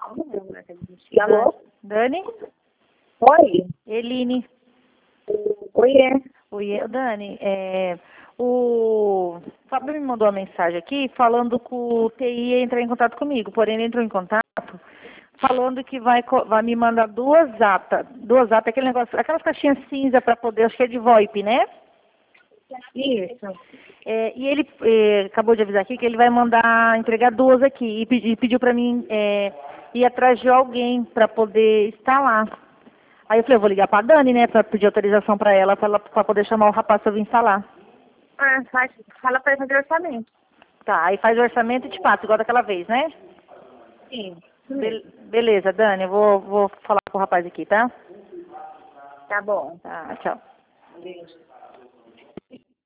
Alô? Dani? Oi? Eline. Oiê. Oi, Dani, o Fábio me mandou uma mensagem aqui falando que o TI ia entrar em contato comigo, porém ele entrou em contato falando que vai me mandar duas atas, aquele negócio, aquelas caixinhas cinza para poder, acho que é de VoIP, né? Isso. E ele acabou de avisar aqui que ele vai mandar entregar duas aqui e pediu para mim ir atrás de alguém para poder instalar. Aí eu falei, eu vou ligar para a Dani, né, para pedir autorização para ela, para poder chamar o rapaz para vir instalar. Ah, fala pra ele fazer orçamento. Tá, aí faz o orçamento e te passa, igual daquela vez, né? Sim. Beleza, Dani, eu vou falar com o rapaz aqui, tá? Tá bom. Tá, tchau. Beijo.